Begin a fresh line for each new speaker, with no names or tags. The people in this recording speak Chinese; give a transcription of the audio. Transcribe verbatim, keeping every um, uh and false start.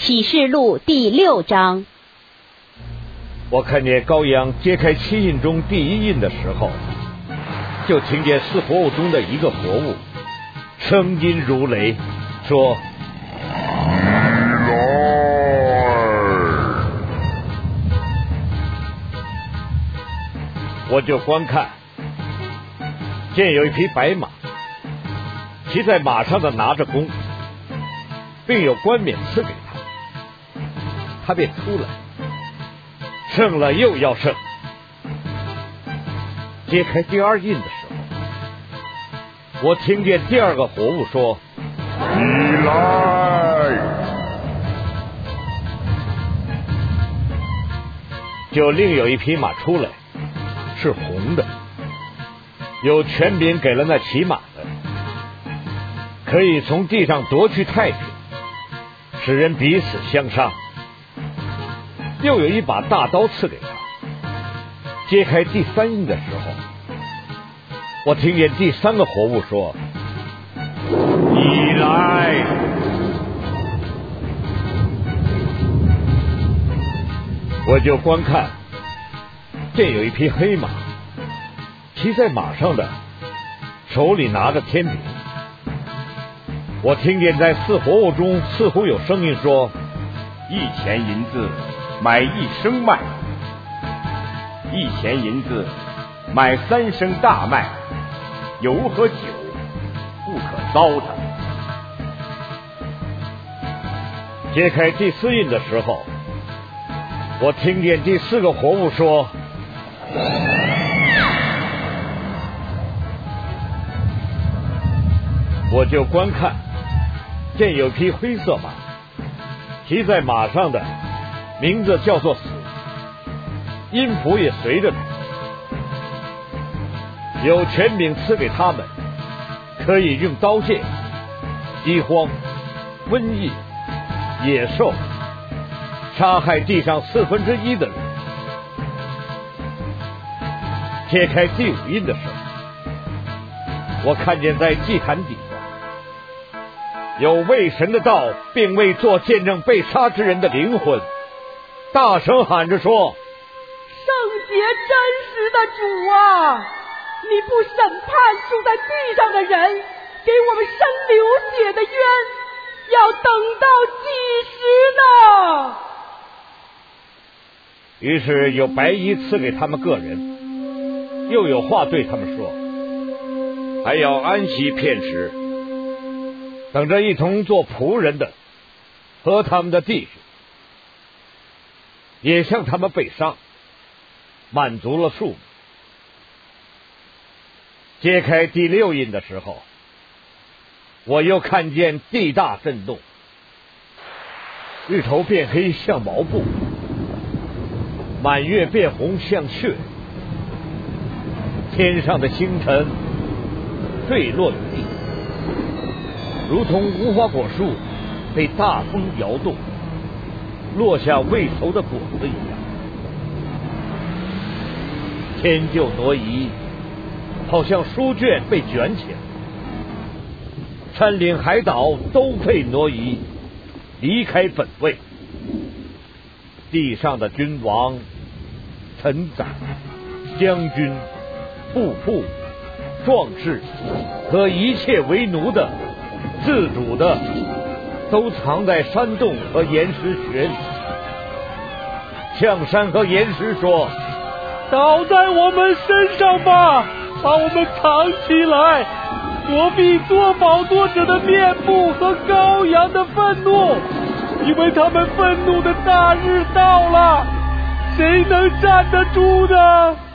启示录第六章。
我看见羔羊揭开七印中第一印的时候，就听见四活物中的一个活物声音如雷，说：我就观看，见有一匹白马，骑在马上的拿着弓，并有冠冕赐给他，他便出来，胜了又要胜。揭开第二印的时候，我听见第二个活物说：
你来！
就另有一匹马出来，是红的，有权柄给了那骑马的，可以从地上夺去太平，使人彼此相杀。又有一把大刀赐给他。揭开第三印的时候，我听见第三个活物说：你来！我就观看，见有一匹黑马，骑在马上的手里拿着天平。我听见在四活物中似乎有声音说：
一钱银子买一升麦，一钱银子买三升大麦，油和酒不可糟蹋。
揭开第四印的时候，我听见第四个活物说：我就观看，见有匹灰色马，骑在马上的名字叫做死，音符也随着他，有权柄赐给他们，可以用刀剑、饥荒、瘟疫、野兽杀害地上四分之一的人。揭开第五印的时候，我看见在祭坛底下有为神的道并为做见证被杀之人的灵魂，大声喊着说：
圣洁真实的主啊，你不审判住在地上的人，给我们伸流血的冤，要等到几时呢？
于是有白衣赐给他们个人，又有话对他们说：还要安息片时，等着一同做仆人的和他们的弟兄，也像他们被杀，满足了数目。揭开第六印的时候，我又看见地大震动，日头变黑像毛布，满月变红像血，天上的星辰坠落于地，如同无花果树被大风摇动，落下未熟的果子一样。天就挪移，好像书卷被卷起来，山岭海岛都被挪移，离开本位。地上的君王、臣宰、将军、步妇、壮士和一切为奴的、自主的，都藏在山洞和岩石穴里，向山和岩石说：
倒在我们身上吧，把我们藏起来，躲避做宝座者的面目和羔羊的愤怒，因为他们愤怒的大日到了，谁能站得住呢？